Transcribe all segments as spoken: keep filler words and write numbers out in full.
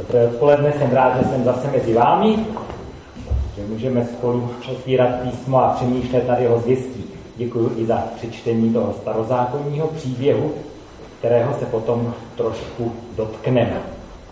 Dobré odpoledne, jsem rád, že jsem zase mezi vámi, že můžeme spolu otvírat písmo a přemýšlet nad jeho zvěstí. Děkuji i za přečtení toho starozákonního příběhu, kterého se potom trošku dotkneme.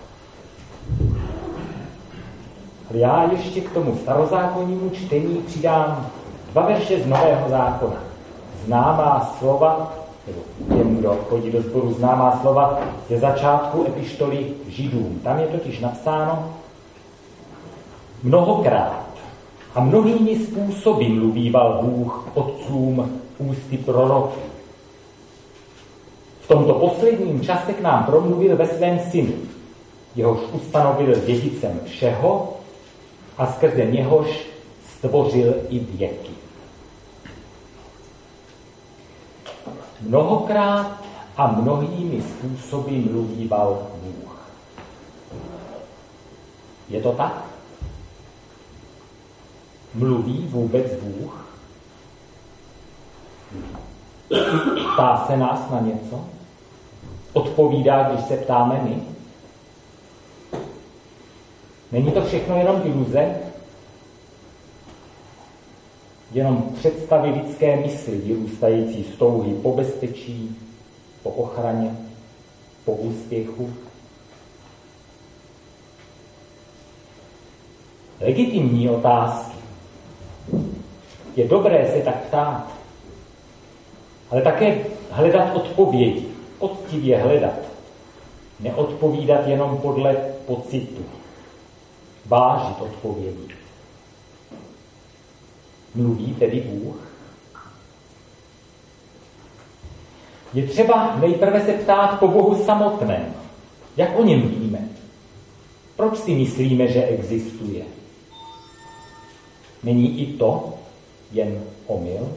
Ale já ještě k tomu starozákonnímu čtení přidám dva verše z Nového zákona. Známá slova, nebo těm, kdo chodí do sboru, známá slova ze začátku epištoly Židům. Tam je totiž napsáno: mnohokrát a mnohými způsoby mluvíval Bůh otcům ústy proroků. V tomto posledním čase k nám promluvil ve svém synu, jehož ustanovil dědicem všeho a skrze něhož stvořil i věky. Mnohokrát a mnohými způsoby mluvíval Bůh. Je to tak? Mluví vůbec Bůh? Ptá se nás na něco? Odpovídá, když se ptáme my? Není to všechno jenom iluze? Jenom představy lidské mysli, vyrůstající z touhy po bezpečí, po ochraně, po úspěchu? Legitimní otázky. Je dobré se tak ptát, ale také hledat odpovědi, poctivě hledat. Neodpovídat jenom podle pocitu. Vážit odpovědi. Mluví tedy Bůh? Je třeba nejprve se ptát po Bohu samotném. Jak o něm víme? Proč si myslíme, že existuje? Není i to jen omyl?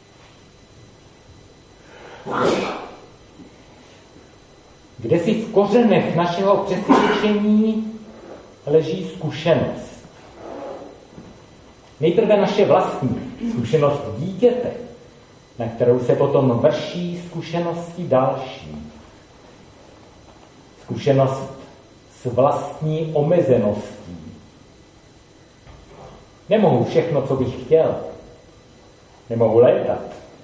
Kde si v kořenech našeho přesvědčení leží zkušenost? Nejprve naše vlastní zkušenost dítěte, na kterou se potom vrší zkušenosti další. Zkušenost s vlastní omezeností. Nemohu všechno, co bych chtěl. Nemohu létat.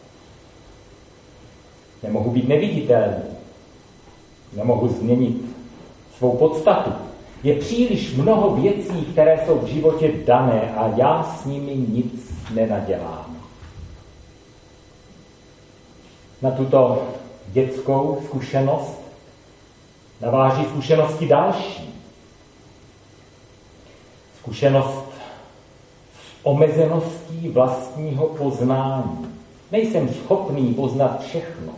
Nemohu být neviditelný. Nemohu změnit svou podstatu. Je příliš mnoho věcí, které jsou v životě dané a já s nimi nic nenadělám. Na tuto dětskou zkušenost naváží zkušenosti další. Zkušenost s omezeností vlastního poznání. Nejsem schopný poznat všechno.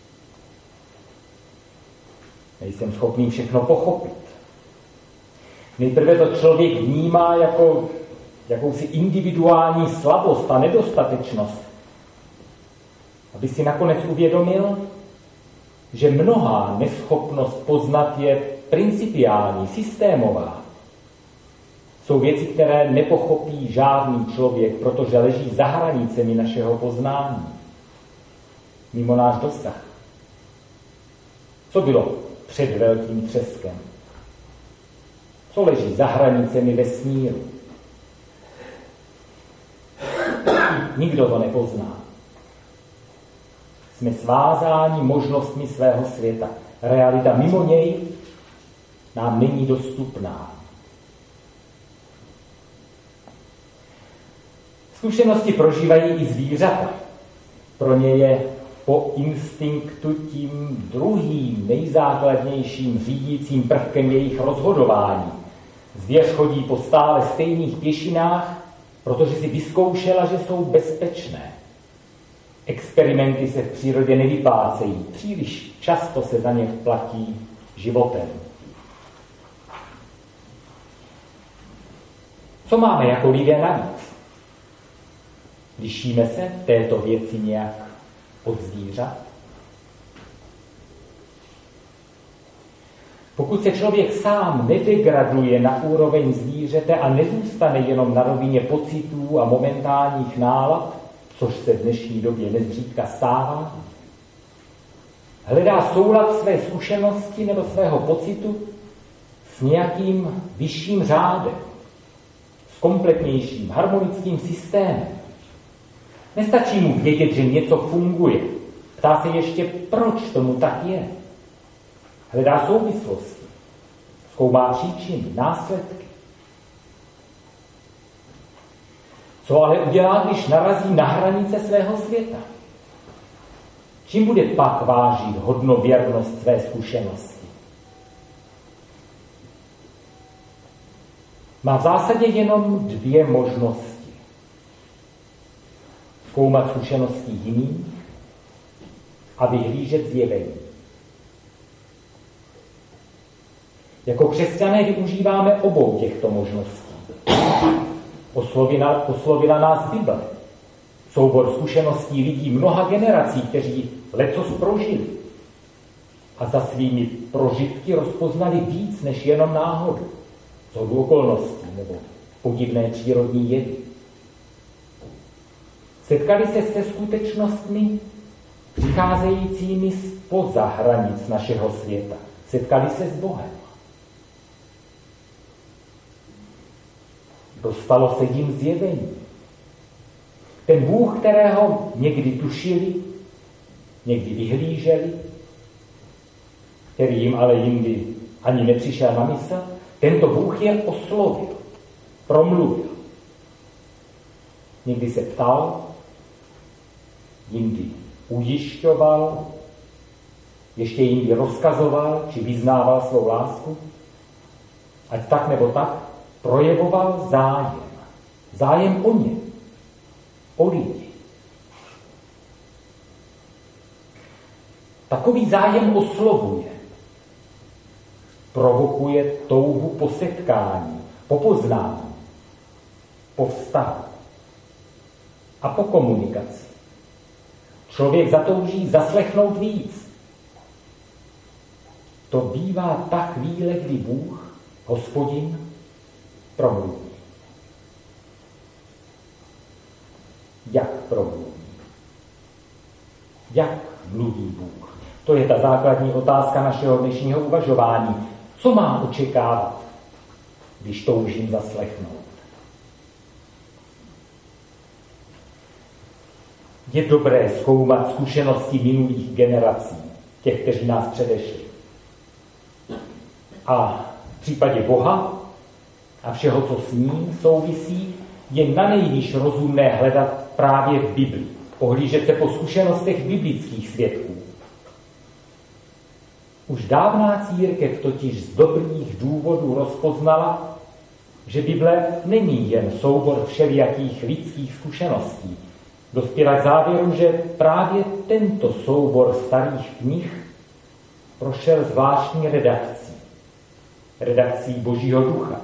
Nejsem schopný všechno pochopit. Nejprve to člověk vnímá jako jakousi individuální slabost a nedostatečnost, aby si nakonec uvědomil, že mnohá neschopnost poznat je principiální, systémová. Jsou věci, které nepochopí žádný člověk, protože leží za hranicemi našeho poznání, mimo náš dosah. Co bylo před velkým třeskem? Co leží za hranicemi vesmíru? Nikdo to nepozná. Jsme svázáni možnostmi svého světa. Realita mimo něj nám není dostupná. Zkušenosti prožívají i zvířata. Pro ně je po instinktu tím druhým nejzákladnějším řídícím prvkem jejich rozhodování. Zvěř chodí po stále stejných pěšinách, protože si vyzkoušela, že jsou bezpečné. Experimenty se v přírodě nevyplácejí. Příliš často se za ně platí životem. Co máme jako lidé navíc? Lišíme se v této věci nějak od zvířat? Pokud se člověk sám nedegraduje na úroveň zvířete a nezůstane jenom na rovině pocitů a momentálních nálad, což se v dnešní době nezřídka stává, hledá soulad své zkušenosti nebo svého pocitu s nějakým vyšším řádem, s kompletnějším harmonickým systémem. Nestačí mu vědět, že něco funguje. Ptá se ještě, proč tomu tak je. Hledá souvislosti, zkoumá příčiny, následky. Co ale udělá, když narazí na hranice svého světa? Čím bude pak vážit hodnověrnost své zkušenosti? Má v zásadě jenom dvě možnosti. Zkoumat zkušenosti jiných a vyhlížet zjevení. Jako křesťané využíváme obou těchto možností. Oslovila, oslovila nás Bible, soubor zkušeností lidí mnoha generací, kteří lecos prožili a za svými prožitky rozpoznali víc než jenom náhodu, shodu okolností nebo podivné přírodní jevy. Setkali se se skutečnostmi přicházejícími zpoza hranic našeho světa. Setkali se s Bohem. Dostalo se jim zjevení. Ten Bůh, kterého někdy tušili, někdy vyhlíželi, který jim ale jindy ani nepřišel na mysl, tento Bůh je oslovil, promluvil. Někdy se ptal, jindy ujišťoval, ještě jindy rozkazoval, či vyznával svou lásku. Ať tak nebo tak, projevoval zájem. Zájem o ně. O lidi. Takový zájem oslovuje. Provokuje touhu po setkání, po poznání, po vztahu a po komunikaci. Člověk zatouží zaslechnout víc. To bývá ta chvíle, kdy Bůh, Hospodin, promluví. Jak promluví? Jak mluví Bůh? To je ta základní otázka našeho dnešního uvažování. Co mám očekávat, když toužím zaslechnout? Je dobré zkoumat zkušenosti minulých generací, těch, kteří nás předešli. A v případě Boha a všeho, co s ním souvisí, je nanejvýš rozumné hledat právě v Biblii. Ohlížet se po zkušenostech biblických svědků. Už dávná církev totiž z dobrých důvodů rozpoznala, že Bible není jen soubor všelijakých lidských zkušeností. Dospěla k závěru, že právě tento soubor starých knih prošel zvláštní redakcí. Redakcí Božího ducha.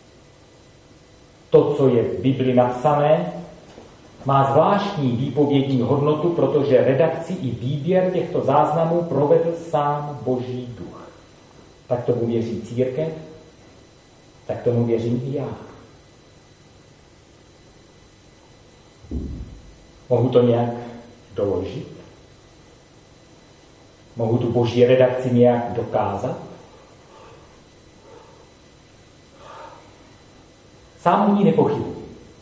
To, co je v Bibli napsané, má zvláštní výpovědní hodnotu, protože redakci i výběr těchto záznamů provedl sám Boží duch. Tak tomu věří církev, tak tomu věřím i já. Mohu to nějak doložit? Mohu tu Boží redakci nějak dokázat? Sám o ní nepochybuji.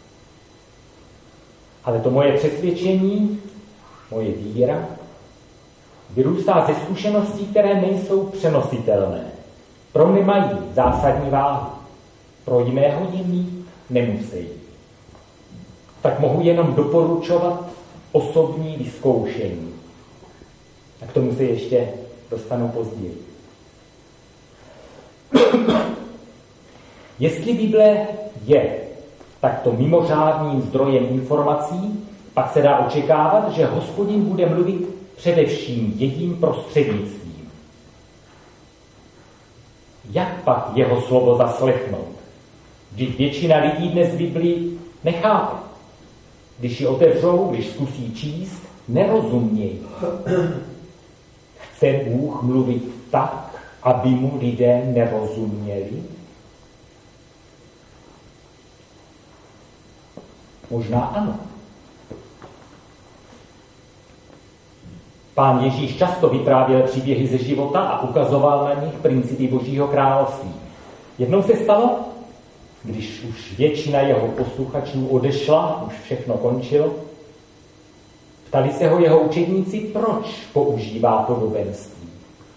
Ale to moje přesvědčení, moje víra, vyrůstá ze zkušeností, které nejsou přenositelné. Pro mě mají zásadní váhu. Pro jiného je mít nemusí. Tak mohu jenom doporučovat osobní vyzkoušení. A k tomu se ještě dostanu později. Jestli Bible je takto mimořádným zdrojem informací, pak se dá očekávat, že Hospodin bude mluvit především jejím prostřednictvím. Jak pak jeho slovo zaslechnout? Vždyť většina lidí dnes Biblii nechápe. Když ji otevřou, když zkusí číst, nerozumějí. Chce Bůh mluvit tak, aby mu lidé nerozuměli? Možná ano. Pán Ježíš často vyprávěl příběhy ze života a ukazoval na nich principy Božího království. Jednou se stalo, když už většina jeho posluchačů odešla, už všechno končilo, ptali se ho jeho učedníci, proč používá podobenství.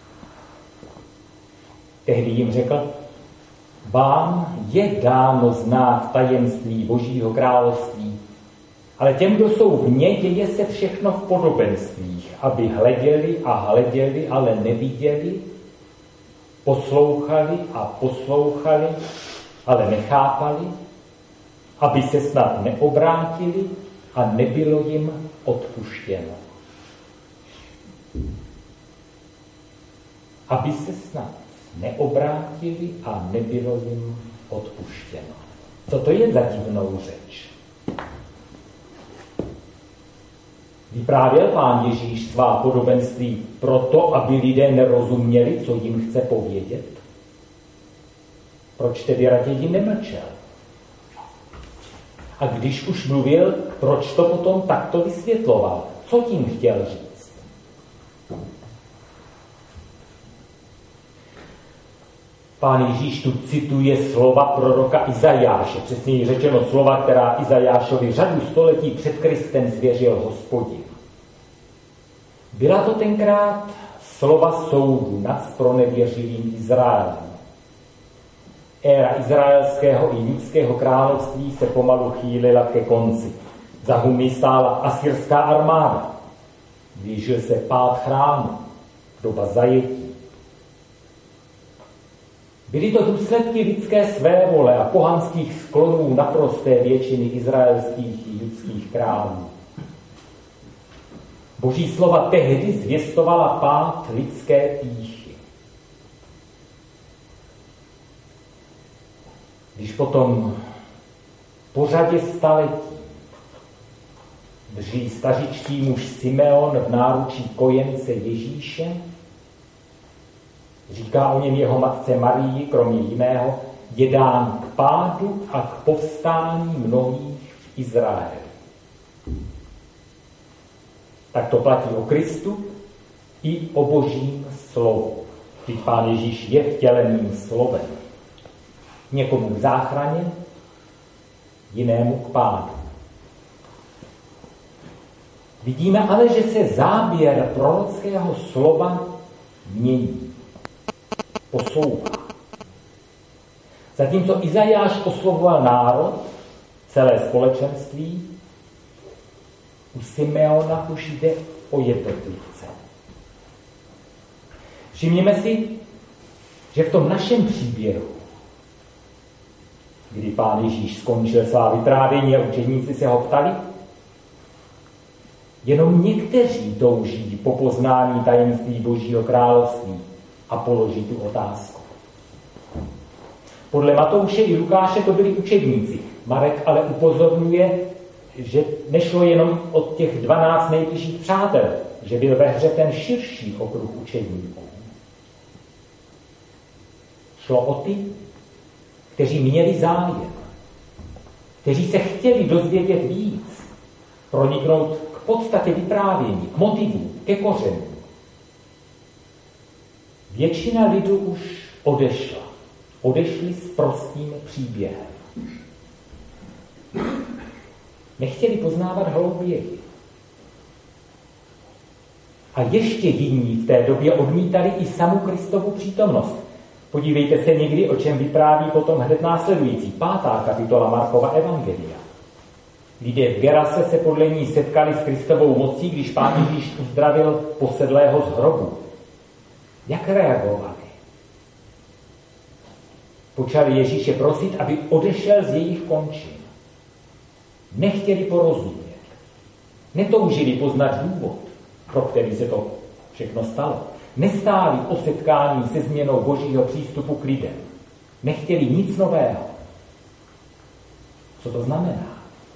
Tehdy jim řekl, vám je dáno znát tajemství Božího království, ale těm, kdo jsou vně, děje se všechno v podobenstvích, aby hleděli a hleděli, ale neviděli, poslouchali a poslouchali, ale nechápali, aby se snad neobrátili a nebylo jim odpuštěno. Aby se snad neobrátili a nebylo jim odpuštěno. Co to je za divnou řeč? Vyprávěl Pán Ježíš svá podobenství proto, aby lidé nerozuměli, co jim chce povědět? Proč tedy raději nemlčel? A když už mluvil, proč to potom takto vysvětloval? Co tím chtěl říct? Pán Ježíš tu cituje slova proroka Izajáše, přesněji řečeno slova, která Izajášovi řadu století před Kristem zvěřil Hospodin. Byla to tenkrát slova soudu nad pronevěřilým Izraelem. Éra izraelského i judského království se pomalu chýlila ke konci. Za humy stála asyrská armáda. Blížil se pád chrámu, doba zajetí. Byly to důsledky lidské svévole a pohanských sklonů naprosté většiny izraelských i judských králů. Boží slova tehdy zvěstovala pád lidské pýchy. Když potom po řadě staletí drží stařičký muž Simeon v náručí kojence Ježíše, říká o něm jeho matce Marii, kromě jiného, je dán k pádu a k povstání mnohých v Izraeli. Tak to platí o Kristu i o Božím slovu. Vždyť Pán Ježíš je vtěleným slovem. Někomu k záchraně, jinému k pádu. Vidíme ale, že se záběr prorockého slova mění. Poslouchá. Zatímco Izajáš oslovoval národ, celé společenství, u Simeona už jde o jednotlivce. Všimněme si, že v tom našem příběhu, kdy Pán Ježíš skončil svá vyprávění a učedníci se ho ptali, jenom někteří touží po poznání tajemství Božího království a položí tu otázku. Podle Matouše i Lukáše to byli učedníci. Marek ale upozorňuje, že nešlo jenom od těch dvanáct nejbližších přátel, že byl ve hře ten širší okruh učedníků. Šlo o ty, kteří měli zájem, kteří se chtěli dozvědět víc, proniknout k podstatě vyprávění, k motivu, ke kořenu. Většina lidu už odešla. Odešli s prostým příběhem. Nechtěli poznávat hlouběji. A ještě jiní v té době odmítali i samu Kristovu přítomnost. Podívejte se někdy, o čem vypráví potom hned následující, pátá kapitola Markova evangelia. Lidé v Gerase se podle ní setkali s Kristovou mocí, když Pán Ježíš uzdravil posedlého z hrobu. Jak reagovali? Počali Ježíše prosit, aby odešel z jejich končin. Nechtěli porozumět. Netoužili poznat důvod, pro který se to všechno stalo. Nestáli o setkání se změnou Božího přístupu k lidem. Nechtěli nic nového. Co to znamená?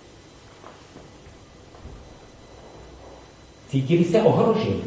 Cítili se ohrožení.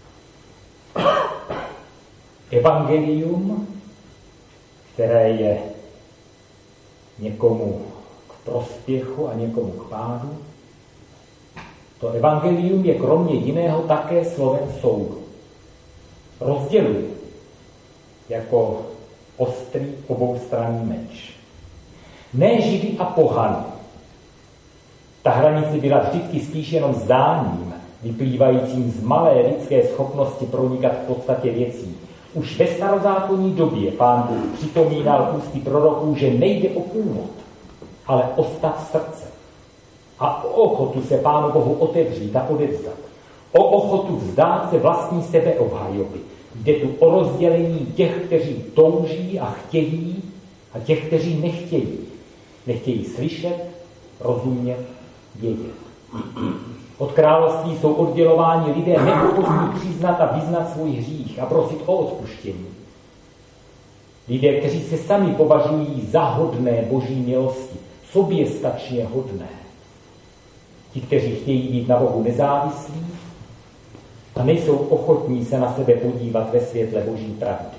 Evangelium, které je někomu k prospěchu a někomu k pádu, to evangelium je kromě jiného také slovem soudu. Rozděluje jako ostrý oboustranný meč. Ne Židy a pohany. Ta hranice byla vždycky spíš jenom zdáním, vyplývajícím z malé lidské schopnosti pronikat v podstatě věcí. Už ve starozákonní době Pán Bůh připomínal ústy proroků, že nejde o původ, ale o stav srdce. A o ochotu se Pánu Bohu otevřít a odevzdat. O ochotu vzdát se vlastní sebeobhajoby. Jde tu o rozdělení těch, kteří touží a chtějí, a těch, kteří nechtějí. Nechtějí slyšet, rozumět, vědět. Od království jsou oddělováni lidé neochotní přiznat a vyznat svůj hřích a prosit o odpuštění. Lidé, kteří se sami považují za hodné boží milosti, soběstačně hodné. Ti, kteří chtějí být na Bohu nezávislí a nejsou ochotní se na sebe podívat ve světle boží pravdy.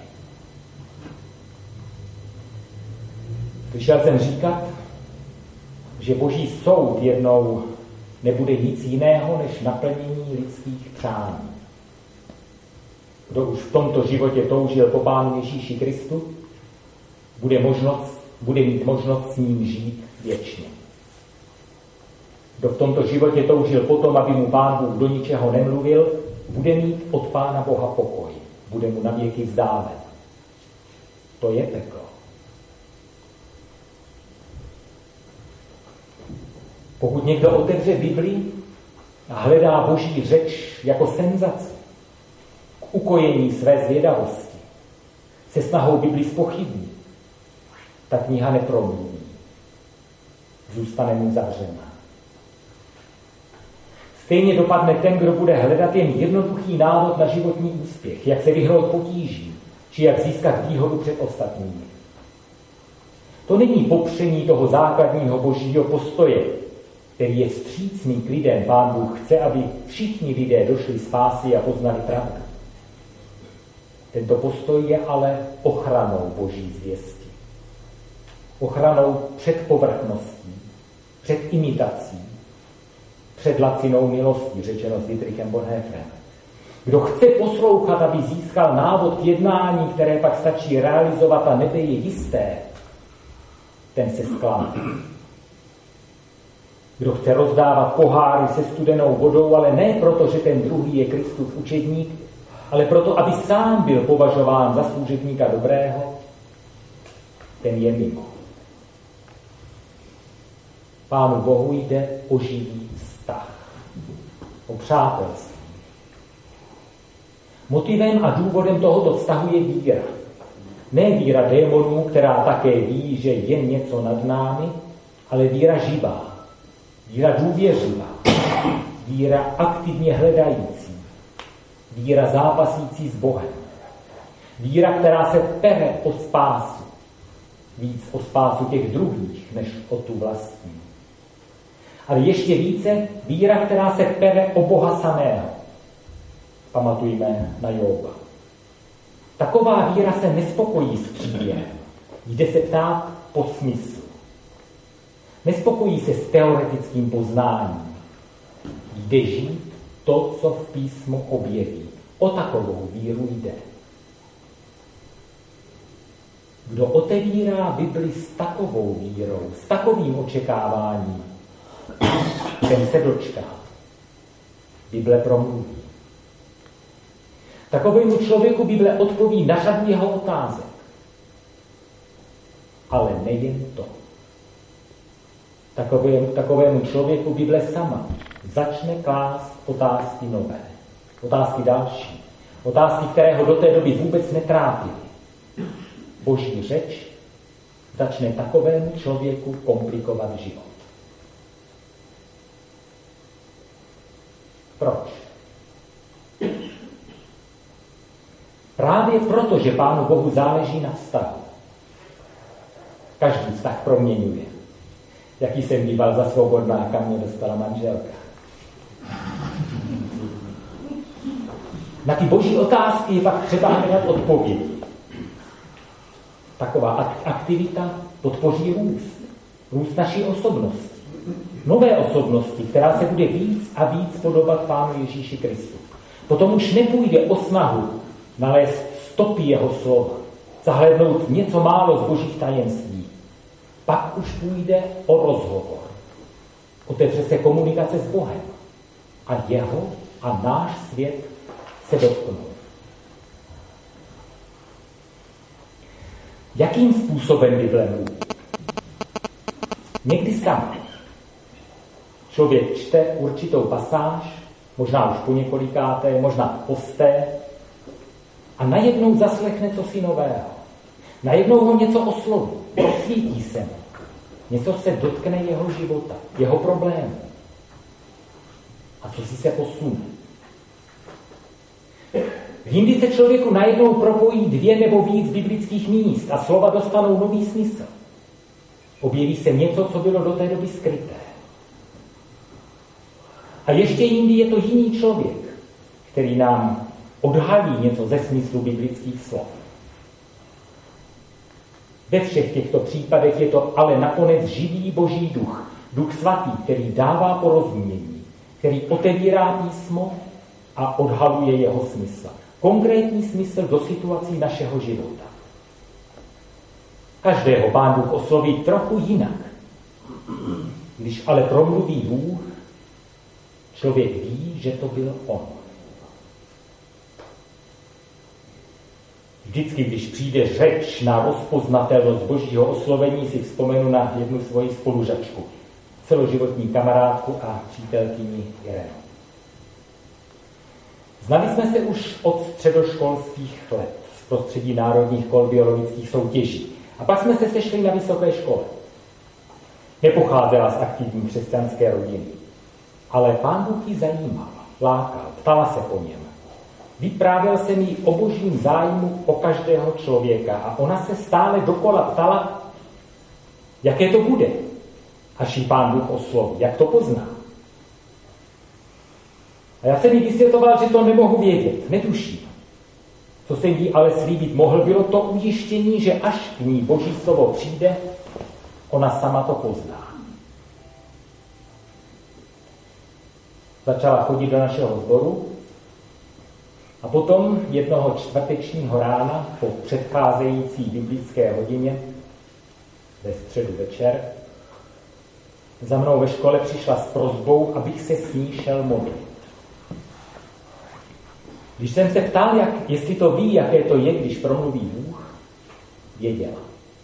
Slyšel jsem říkat, že boží soud jednou nebude nic jiného než naplnění lidských přání. Kdo už v tomto životě toužil po Pánu Ježíši Kristu, bude, možnost, bude mít možnost s ním žít věčně. Kdo v tomto životě toužil potom, aby mu Pán Bůh do ničeho nemluvil, bude mít od Pána Boha pokoj. Bude mu navěky vzdálen. To je peklo. Pokud někdo otevře Bibli a hledá boží řeč jako senzaci k ukojení své zvědavosti, se snahou Bibli zpochybnit, ta kniha nepromluví. Zůstane mu zavřená. Stejně dopadne ten, kdo bude hledat jen jednoduchý návod na životní úspěch, jak se vyhnout potížím, či jak získat výhodu před ostatními. To není popření toho základního božího postoje, který je vstřícný k lidem. Pán Bůh chce, aby všichni lidé došli spásy a poznali pravdu. Tento postoj je ale ochranou boží zvěsti. Ochranou před povrchností, před imitací, před lacinou milostí, řečeno s Dietrichem Bonhoefferem. Kdo chce poslouchat, aby získal návod k jednání, které pak stačí realizovat a nebe je jisté, ten se zklame. Kdo chce rozdávat poháry se studenou vodou, ale ne proto, že ten druhý je Kristův učedník, ale proto, aby sám byl považován za služebníka dobrého, ten je mimo. Pánu Bohu jde o živý vztah, o přátelství. Motivem a důvodem tohoto vztahu je víra. Ne víra démonů, která také ví, že je něco nad námi, ale víra živá. Víra důvěřivá, víra aktivně hledající, víra zápasící s Bohem, víra, která se pere o spásu, víc o spásu těch druhých, než o tu vlastní. Ale ještě více víra, která se pere o Boha samého. Pamatujme na Joba. Taková víra se nespokojí s příběhem, jde se ptát po smyslu. Nespokojí se s teoretickým poznáním. Jde žít to, co v písmu objeví. O takovou víru jde. Kdo otevírá Bibli s takovou vírou, s takovým očekáváním, ten se dočká. Bible promluví. Takovému člověku Bible odpoví na řadu jeho otázek. Ale nejen to. Takovému, takovému člověku Bible sama začne klást otázky nové. Otázky další. Otázky, které ho do té doby vůbec netrápily. Boží řeč začne takovému člověku komplikovat život. Proč? Právě proto, že Pánu Bohu záleží na vztahu. Každý vztah proměňuje. Jaký jsem díval za svobodná, kam mě dostala manželka. Na ty boží otázky je pak třeba hledat odpovědi. Taková aktivita podpoří růst. Růst naší osobnosti. Nové osobnosti, která se bude víc a víc podobat Pánu Ježíši Kristu. Potom už nepůjde o snahu nalézt stopy jeho slova, zahlédnout něco málo z božích tajemství. Pak už půjde o rozhovor. Otevře se komunikace s Bohem. A jeho a náš svět se dotknou. Jakým způsobem Bible mluví? Někdy sám. Člověk čte určitou pasáž, možná už po několikáté, možná posté, a najednou zaslechne cosi nového. Najednou ho něco osloví, prosvítí se mu. Něco se dotkne jeho života, jeho problému. A co si se posune. Jindy se člověku najednou propojí dvě nebo víc biblických míst a slova dostanou nový smysl. Objeví se něco, co bylo do té doby skryté. A ještě jindy je to jiný člověk, který nám odhalí něco ze smyslu biblických slov. Ve všech těchto případech je to ale nakonec živý Boží duch, Duch svatý, který dává porozumění, který otevírá písmo a odhaluje jeho smysl. Konkrétní smysl do situací našeho života. Každého Pán Bůh osloví trochu jinak. Když ale promluví Bůh, člověk ví, že to byl on. Vždycky, když přijde řeč na rozpoznatelnost Božího oslovení, si vzpomenu na jednu svoji spolužačku, celoživotní kamarádku a přítelkyni Irenu. Znali jsme se už od středoškolských let z prostředí národních kol biologických soutěží. A pak jsme se sešli na vysoké škole. Nepocházela z aktivní křesťanské rodiny, ale Pán Bůh ji zajímal, lákal, ptala se po něm. Vyprávěl se mi o božím zájmu o každého člověka a ona se stále dokola ptala, jaké to bude, až jí Pán Bůh osloví, jak to pozná. A já jsem jí vysvětloval, že to nemohu vědět, netuším. Co jsem jí ale slíbit mohl, bylo to ujištění, že až k ní Boží slovo přijde, ona sama to pozná. Začala chodit do našeho sboru a potom jednoho čtvrtečního rána po předcházející biblické hodině ve středu večer za mnou ve škole přišla s prosbou, abych se s ní šel modlit. Když jsem se ptal, jak, jestli to ví, jaké to je, když promluví Bůh, věděla.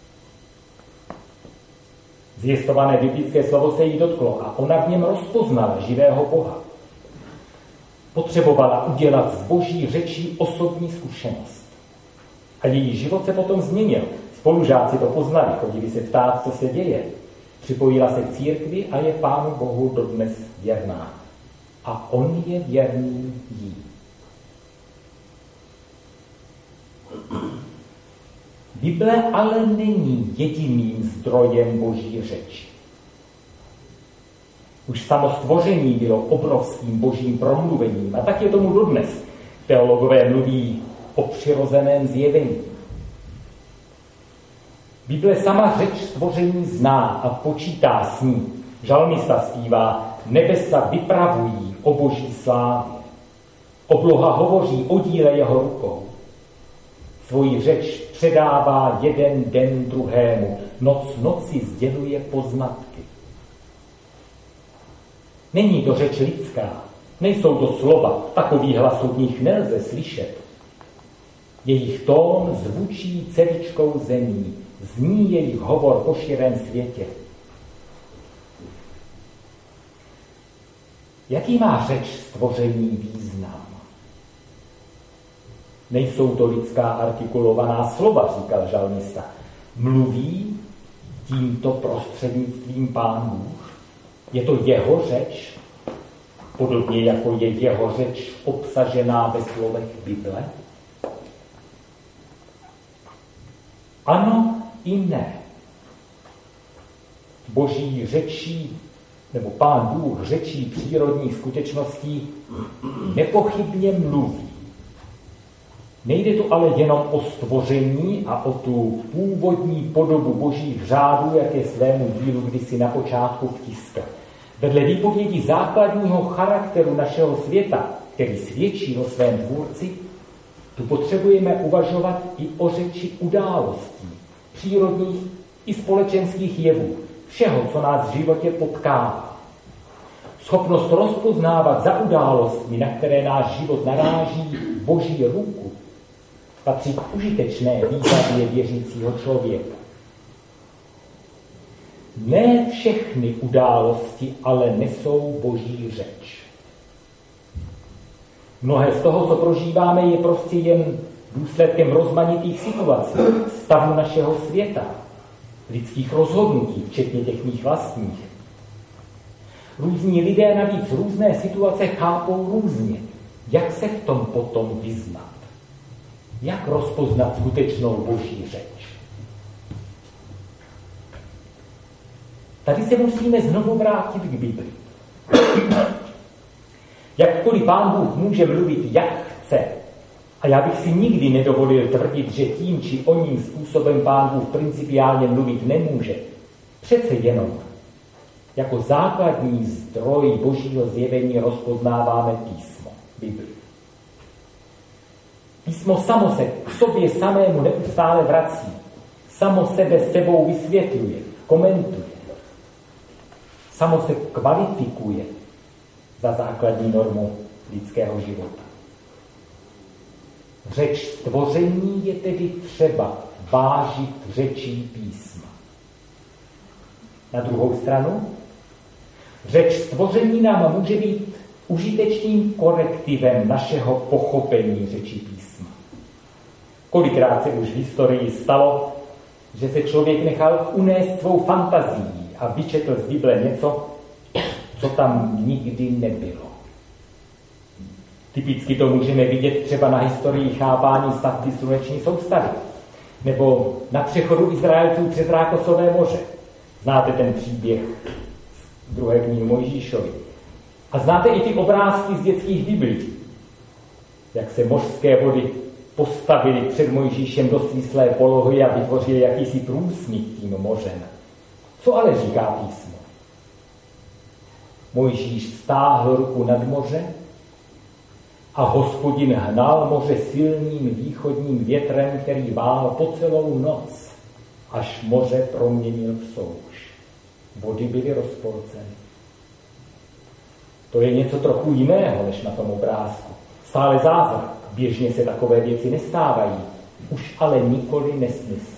Zvěstované biblické slovo se jí dotklo a ona v něm rozpoznala živého Boha. Potřebovala udělat z Boží řečí osobní zkušenost. A její život se potom změnil. Spolužáci to poznali, chodili se ptát, co se děje. Připojila se k církvi a je Pánu Bohu dodnes věrná. A on je věrný jí. Bible ale není jediným zdrojem Boží řeči. Už samo stvoření bylo obrovským božím promluvením a tak je tomu dodnes. Teologové mluví o přirozeném zjevení. Bible sama řeč stvoření zná a počítá s ní. Žalmista zpívá, nebesa vypravují o boží slávě. Obloha hovoří o díle jeho rukou. Svoji řeč předává jeden den druhému, noc noci sděluje poznatky. Není to řeč lidská, nejsou to slova, takový hlas od nich nelze slyšet. Jejich tón zvučí celíčkou zemí, zní jejich hovor po širém světě. Jaký má řeč stvoření význam? Nejsou to lidská artikulovaná slova, říkal žalmista. Mluví tímto prostřednictvím Pán Bůh. Je to jeho řeč, podobně jako je jeho řeč obsažená ve slovech Bible? Ano i ne. Boží řečí, nebo Pán Bůh řečí přírodních skutečností nepochybně mluví. Nejde tu ale jenom o stvoření a o tu původní podobu božích řádů, jak je svému dílu kdysi na počátku vtiskl. Vedle výpovědi základního charakteru našeho světa, který svědčí o svém tvůrci, Tu potřebujeme uvažovat i o řeči událostí, přírodních i společenských jevů, všeho, co nás v životě potkává. Schopnost rozpoznávat za událostmi, na které náš život naráží, Boží ruku, patří k užitečné výbavě věřícího člověka. Ne všechny události ale nesou Boží řeč. Mnohé z toho, co prožíváme, je prostě jen důsledkem rozmanitých situací, stavu našeho světa, lidských rozhodnutí, včetně těch mých vlastních. Různí lidé navíc různé situace chápou různě. Jak se v tom potom vyznat? Jak rozpoznat skutečnou Boží řeč? Tady se musíme znovu vrátit k Bibli. Jakkoliv Pán Bůh může mluvit, jak chce, a já bych si nikdy nedovolil tvrdit, že tím či oním způsobem Pán Bůh principiálně mluvit nemůže, přece jenom jako základní zdroj Božího zjevení rozpoznáváme písmo, Bibli. Písmo samo se k sobě samému neustále vrací, samo sebe sebou vysvětluje, komentuje, samo se kvalifikuje za základní normu lidského života. Řeč stvoření je tedy třeba vážit řečí písma. Na druhou stranu, řeč stvoření nám může být užitečným korektivem našeho pochopení řečí písma. Kolikrát se už v historii stalo, že se člověk nechal unést svou fantazií a vyčetl z Bible něco, co tam nikdy nebylo. Typicky to můžeme vidět třeba na historii chápání stavby sluneční soustavy, nebo na přechodu Izraelců přes Rákosové moře. Znáte ten příběh z druhé knihy Mojžíšovi. A znáte i ty obrázky z dětských biblí, jak se mořské vody postavili před Mojžíšem do svislé polohy a vytvořili jakýsi průsmyk tím mořem. Co ale říká písmo? Mojžíš stáhl ruku nad moře a Hospodin hnal moře silným východním větrem, který vál po celou noc, až moře proměnil v souš. Vody byly rozpolceny. To je něco trochu jiného, než na tom obrázku. Stále zázrak. Běžně se takové věci nestávají. Už ale nikoli nesmysl.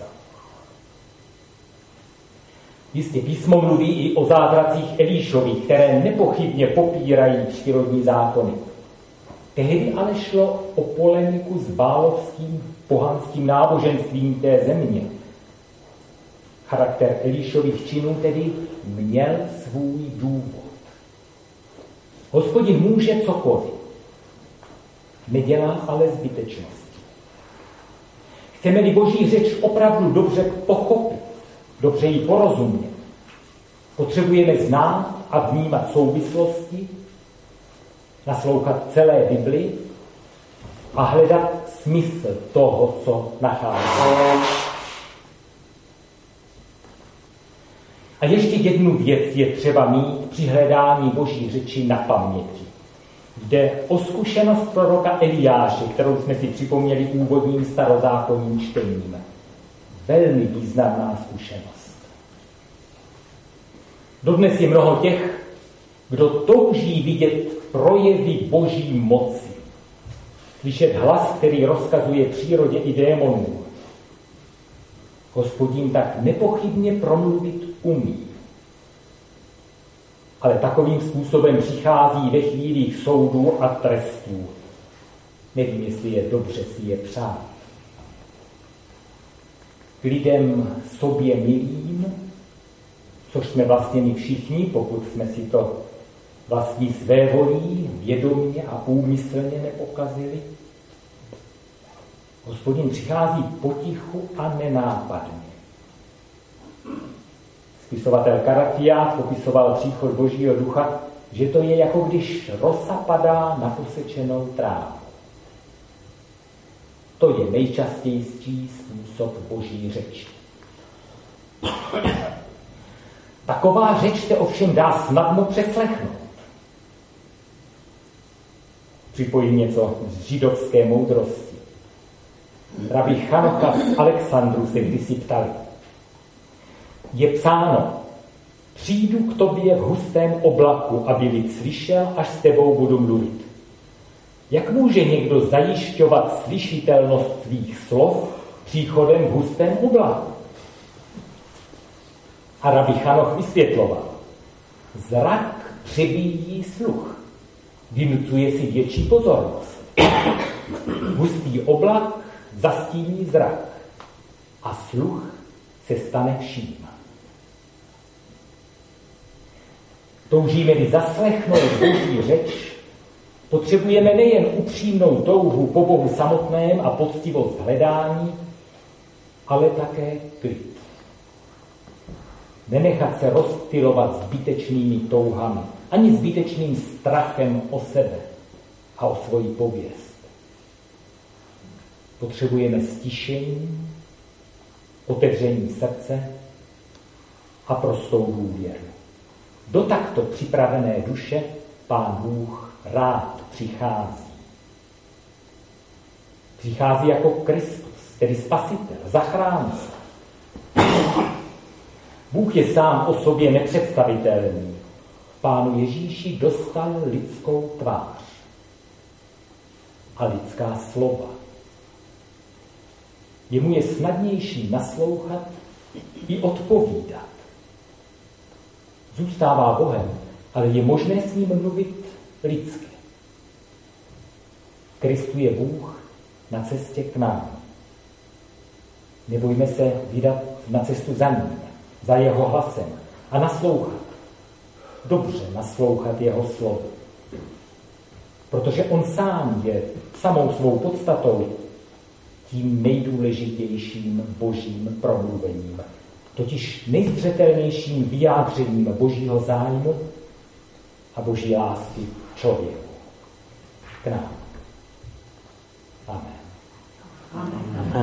Jistě písmo mluví i o zázracích Elíšových, které nepochybně popírají přírodní zákony. Tehdy ale šlo o polemiku s bálovským pohanským náboženstvím té země. Charakter Elíšových činů tedy měl svůj důvod. Hospodin může cokoliv, nedělá ale zbytečnosti. Chceme-li Boží řeč opravdu dobře pochopit, dobře ji porozumět, potřebujeme znát a vnímat souvislosti, naslouchat celé Bibli a hledat smysl toho, co nacházíme. A ještě jednu věc je třeba mít při hledání Boží řeči na paměti. Jde o zkušenost proroka Eliáše, kterou jsme si připomněli úvodním starozákonním čtením. Velmi významná zkušenost. Dodnes je mnoho těch, kdo touží vidět projevy Boží moci. Slyšet hlas, který rozkazuje přírodě i démonům. Hospodin tak nepochybně promluvit umí. Ale takovým způsobem přichází ve chvílích soudů a trestů. Nevím, jestli je dobře si je přát. K lidem sobě milým, což jsme vlastně my všichni, pokud jsme si to vlastní své volí, vědomě a úmyslně nepokazili. Hospodin přichází potichu a nenápadně. Spisovatel Karakiás popisoval příchod Božího ducha, že to je jako když rosa padá na posečenou trávu. To je nejčastější způsob Boží řeči. Taková řeč se ovšem dá snadno přeslechnout. Připojím něco z židovské moudrosti. Rabbi Chanocha z Alexandru se kdysi ptali. Je psáno, přijdu k tobě v hustém oblaku, aby lid slyšel, až s tebou budu mluvit. Jak může někdo zajišťovat slyšitelnost svých slov příchodem v hustém oblaku? A Rabbi Chanoch vysvětloval. Zrak přebíjí sluch. Vynucuje si větší pozornost. Hustý oblak zastíní zrak a sluch se stane vším. Toužíme-li zaslechnout Boží řeč, potřebujeme nejen upřímnou touhu po Bohu samotném a poctivost hledání, ale také klid. Nenechat se rozptylovat zbytečnými touhami, ani zbytečným strachem o sebe a o svoji pověst. Potřebujeme stišení, otevření srdce a prostou důvěru. Do takto připravené duše Pán Bůh rád přichází. Přichází jako Kristus, tedy Spasitel, zachránce. Bůh je sám o sobě nepředstavitelný. Pánu Ježíši dostal lidskou tvář a lidská slova. Jemu je snadnější naslouchat i odpovídat. Zůstává Bohem, ale je možné s ním mluvit lidsky. Kristu je Bůh na cestě k nám. Nebojme se vydat na cestu za ním, za jeho hlasem a naslouchat. Dobře naslouchat jeho slovu. Protože on sám je samou svou podstatou tím nejdůležitějším božím promluvením, totiž nejzřetelnějším vyjádřením božího zájmu a boží lásky člověku k nám.